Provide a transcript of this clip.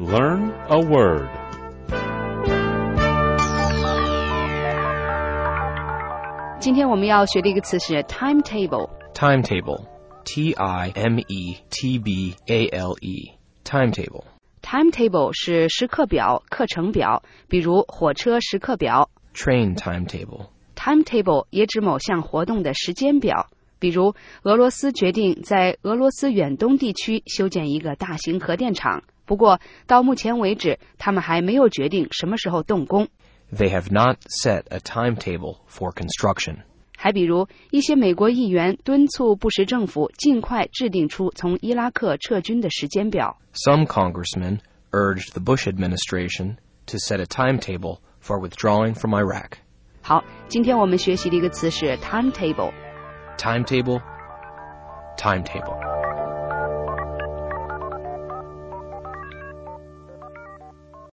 Learn a word. 今天我们要学的一个词是 timetable. Timetable. T-I-M-E-T-B-A-L-E. Timetable. Timetable 是时刻表、课程表，比如火车时刻表。 Train timetable. Timetable 也指某项活动的时间表，比如俄罗斯决定在俄罗斯远东地区修建一个大型核电厂，不过到目前为止，他们还没有决定什么时候动工。 They have not set a timetable for construction. 还比如一些美国议员敦促布什政府尽快制定出从伊拉克撤军的时间表。 Some congressmen urged the Bush administration to set a timetable for withdrawing from Iraq. 好，今天我们学习的一个词是 timetable. Timetable. Timetable.